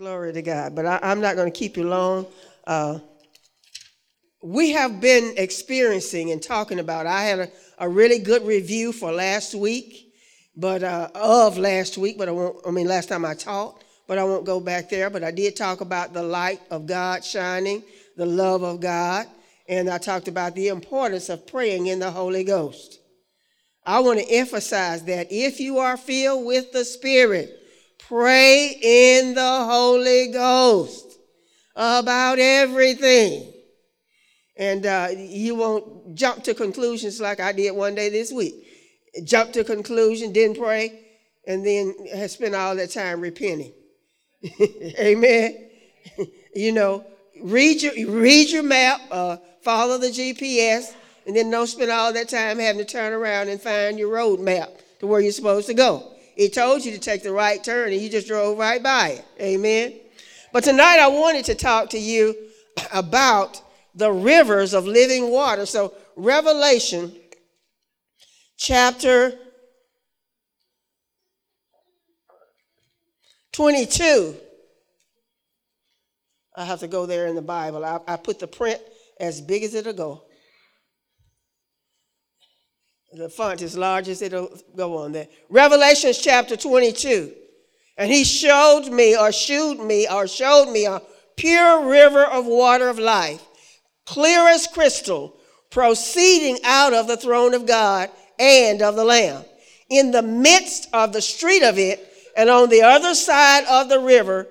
Glory to God. But I'm not going to keep you long. We have been experiencing and talking about, I had a really good review for last week, but last time I taught, but I won't go back there. But I did talk about the light of God shining, the love of God, and I talked about the importance of praying in the Holy Ghost. I want to emphasize that if you are filled with the Spirit, pray in the Holy Ghost about everything. And you won't jump to conclusions like I did one day this week. Jump to conclusion, didn't pray, and then spent all that time repenting. Amen. Read your map, follow the GPS, and then don't spend all that time having to turn around and find your road map to where you're supposed to go. It told you to take the right turn, and you just drove right by it. Amen. But tonight I wanted to talk to you about the rivers of living water. So Revelation chapter 22. I have to go there in the Bible. I put the print as big as it'll go. The font as large as it'll go on there. Revelation chapter 22. And he showed me a pure river of water of life, clear as crystal, proceeding out of the throne of God and of the Lamb. In the midst of the street of it, and on the other side of the river,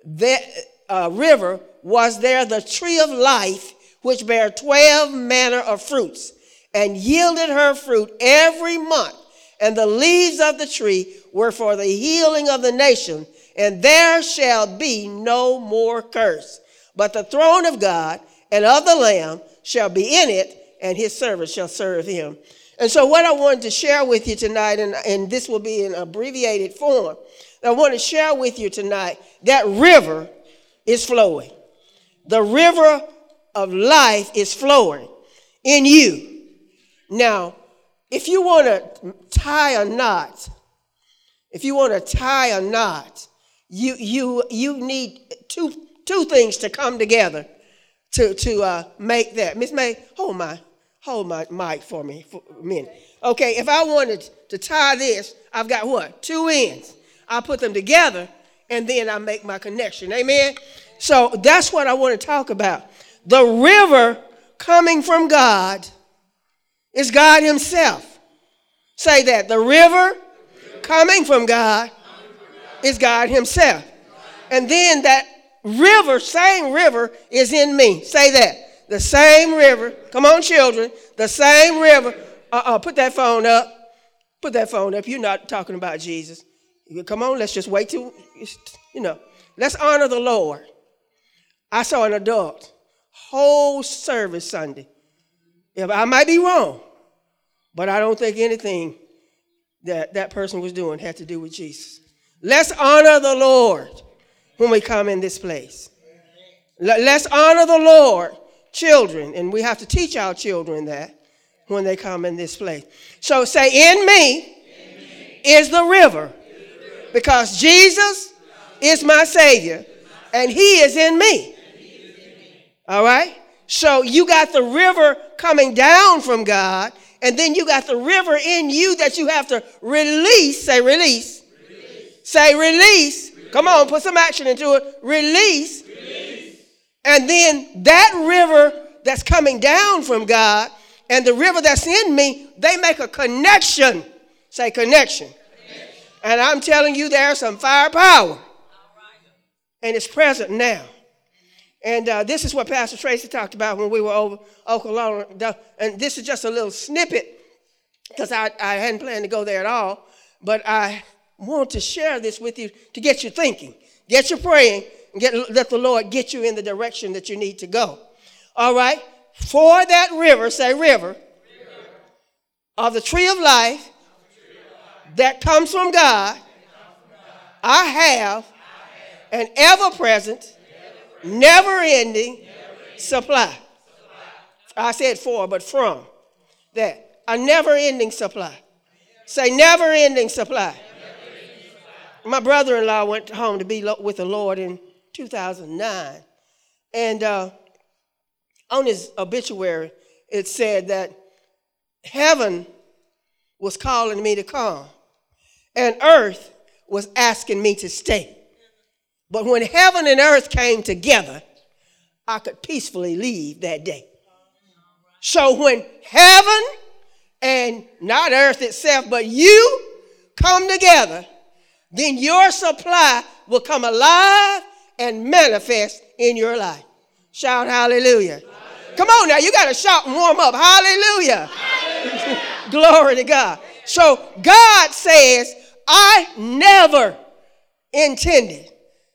was there the tree of life, which bare 12 manner of fruits, and yielded her fruit every month. And the leaves of the tree were for the healing of the nation, and there shall be no more curse. But the throne of God and of the Lamb shall be in it, and his servants shall serve him. And so what I wanted to share with you tonight, and this will be in abbreviated form, I want to share with you tonight that river is flowing. The river of life is flowing in you. Now, if you want to tie a knot, you need two things to come together to make that. Miss May, hold my mic for me for a minute. Okay, if I wanted to tie this, I've got what? 2 ends. I put them together, and then I make my connection. Amen? So that's what I want to talk about. The river coming from God is God himself. Say that. The river coming from God is God himself. And then that river, same river, is in me. Say that. The same river. Come on, children. The same river. Put that phone up. Put that phone up. You're not talking about Jesus. Come on, let's just wait till, let's honor the Lord. I saw an adult whole service Sunday. If I might be wrong, but I don't think anything that person was doing had to do with Jesus. Let's honor the Lord when we come in this place. Let's honor the Lord, children, and we have to teach our children that when they come in this place. So say, in me is the river, because Jesus is my Savior, and he is in me. All right? So you got the river coming down from God, and then you got the river in you that you have to release. Say release. Say release. Come on, put some action into it. Release. And then that river that's coming down from God and the river that's in me, they make a connection. Say connection. And I'm telling you, there's some firepower. And it's present now. And this is what Pastor Tracy talked about when we were over Oklahoma. And this is just a little snippet because I hadn't planned to go there at all. But I want to share this with you to get you thinking, get you praying, and let the Lord get you in the direction that you need to go. All right? For that river, say river, of the tree of life that comes from God, I have an ever-present, never-ending supply. I said for, but from that. A never-ending supply. Say never-ending supply. My brother-in-law went home to be with the Lord in 2009. And on his obituary, it said that heaven was calling me to come, and earth was asking me to stay. But when heaven and earth came together, I could peacefully leave that day. So when heaven and not earth itself, but you come together, then your supply will come alive and manifest in your life. Shout hallelujah. Hallelujah. Come on now, you got to shout and warm up. Hallelujah. Hallelujah. Glory to God. So God says, I never intended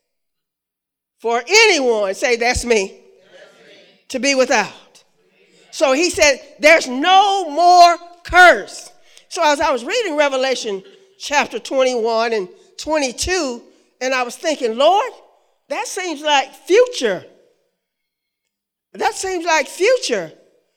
for anyone, say that's me, to be without. So he said, there's no more curse. So as I was reading Revelation chapter 21 and 22, and I was thinking, Lord, that seems like future. That seems like future.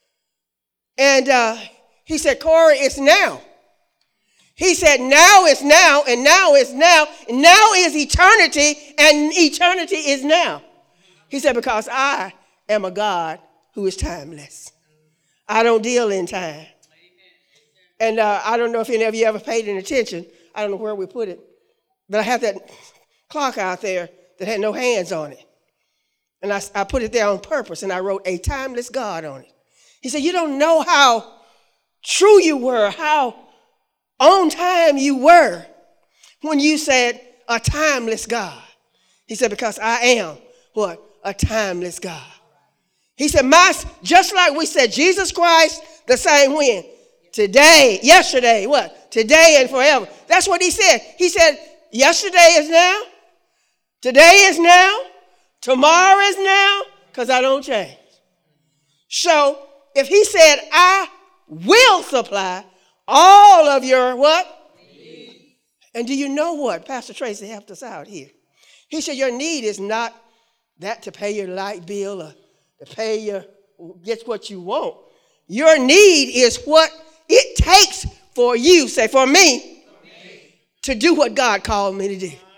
And he said, Corey, it's now. He said, now is now, and now is now, and now is eternity, and eternity is now. He said, because I am a God who is timeless. I don't deal in time. And I don't know if any of you ever paid any attention. I don't know where we put it. But I have that clock out there that had no hands on it. And I put it there on purpose, and I wrote a timeless God on it. He said, you don't know how true you were, how on time you were when you said a timeless God. He said, because I am what? A timeless God. He said, just like we said, Jesus Christ, the same when? Today, yesterday, what? Today and forever. That's what he said. He said, yesterday is now, today is now, tomorrow is now, because I don't change. So if he said, I will supply all of your what? Needs. And do you know what? Pastor Tracy helped us out here. He said, your need is not that to pay your light bill or to pay get what you want. Your need is what it takes for you, say for me, to do what God called me to do.